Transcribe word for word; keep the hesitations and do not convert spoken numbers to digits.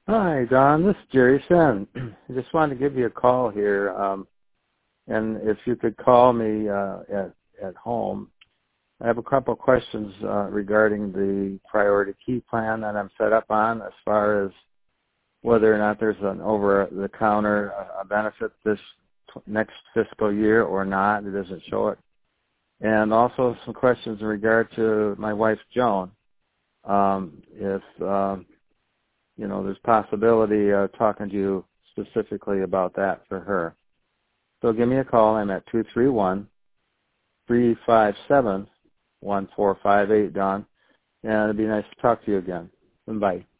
Hi, Don. This is Jerry Sen. I just wanted to give you a call here, um, and if you could call me uh, at at home. I have a couple of questions uh, regarding the priority key plan that I'm set up on, as far as whether or not there's an over-the-counter uh, benefit this t- next fiscal year or not. It doesn't show it. And also some questions in regard to my wife, Joan. Um, if um, you know, there's possibility of talking to you specifically about that for her. So give me a call. I'm at two three one, three five seven, one four five eight, Don. And it'd be nice to talk to you again. Bye.